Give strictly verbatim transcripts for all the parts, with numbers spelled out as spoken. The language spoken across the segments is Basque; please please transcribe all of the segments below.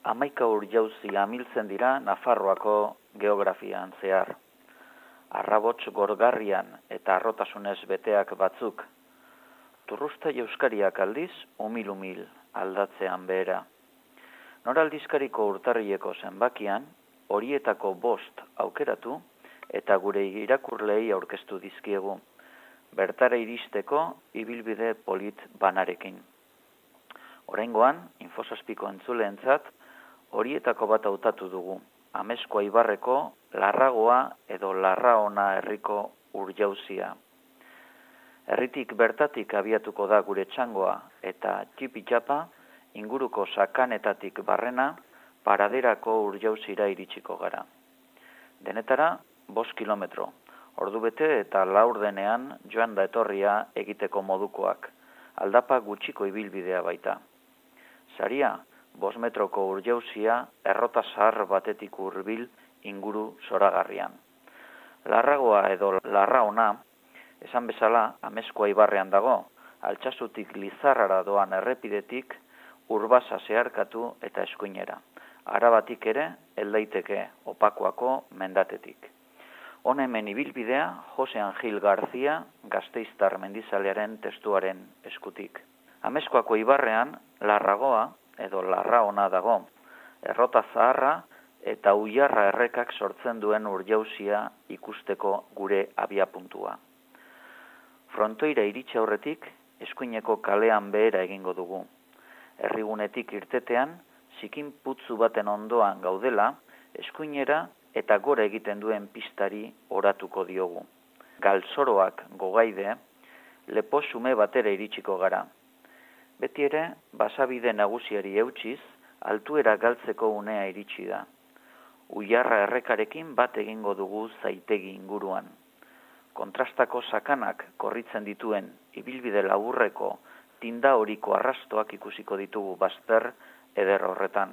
hamaika urjauzi amiltzen dira Nafarroako geografian zehar. Arrabots gorgarrian eta arrotasunez beteak batzuk. Turrusta euskariak aldiz, umil-umil aldatzean behera. Nora aldizkariko urtarrileko zenbakian, horietako bost aukeratu eta gure irakurlei aurkeztu dizkiegu. Bertara iristeko ibilbide polit banarekin. Oraingoan, Infosazpiko entzuleentzat, horietako bat hautatu dugu. Ameskoa Ibarreko Larragoa edo Larraona herriko urjauzia. Herritik bertatik abiatuko da gure txangoa eta txipi-txapa inguruko sakanetatik barrena paraderako urjauzira iritsiko gara. Denetara, bost kilometro. Ordubete eta laurdenean joan da etorria egiteko modukoak. Aldapa gutxiko ibilbidea baita. Saria, bost metroko urjauzia errota zahar batetik hurbil inguru zoragarrian. Larragoa edo Larraona, esan bezala, Ameskoa Ibarrean dago, Altsazutik Lizarrara doan errepidetik Urbasa zeharkatu eta eskuinera. Arabatik ere, heldaiteke Opakuako mendatetik. Hona hemen ibilbidea Jose Angil Garzia Gasteiztar mendizalearen testuaren eskutik. Ameskoako Ibarrean Larragoa edo Larraona dago, errota zaharra eta uiarra errekak sortzen duen urjauzia ikusteko gure abiapuntua. Frontoira iritsi aurretik, eskuineko kalean behera egingo dugu. Herrigunetik irtetean, zikin putzu baten ondoan gaudela, eskuinera eta gora egiten duen pistari oratuko diogu. Galzoroak gogaide, lepo xume batera iritsiko gara. Beti ere, basabide nagusiari eutxiz, altuera galtzeko unea iritsi da. Uiarra errekarekin bat egingo dugu zaitegi inguruan. Kontrastako sakanak korritzen dituen ibilbide laburreko tinda horiko arrastoak ikusiko ditugu bazter eder horretan.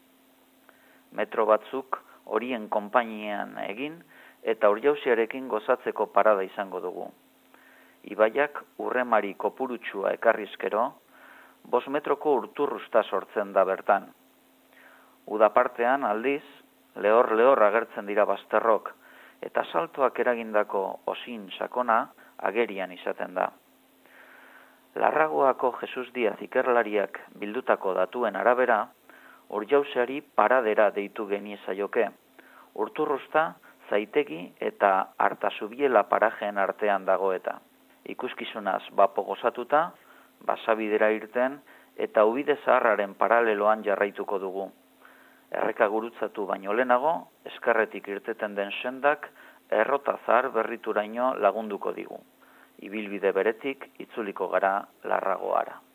Metro batzuk horien konpainian egin eta urjauziarekin gozatzeko parada izango dugu. Ibaiak urremari kopurutsua ekarrizkero, bost metroko urturrusta sortzen da bertan. Udapartean aldiz, lehor-lehor agertzen dira bazterrok, eta saltoak eragindako osin sakona agerian izaten da. Larragoako Jesus Diaz ikerlariak bildutako datuen arabera, urjauzeari paradera deitu geniezaioke. Urturrusta, zaitegi eta Artazubiela parajeen artean dago eta. Ikuskizunaz bapo gozatuta, basabidera irten eta ubide zaharraren paraleloan jarraituko dugu. Erreka gurutzatu baino lehenago, eskarretik irteten den sendak, errota zahar berrituraino lagunduko digu. Ibilbide beretik itzuliko gara Larragoara.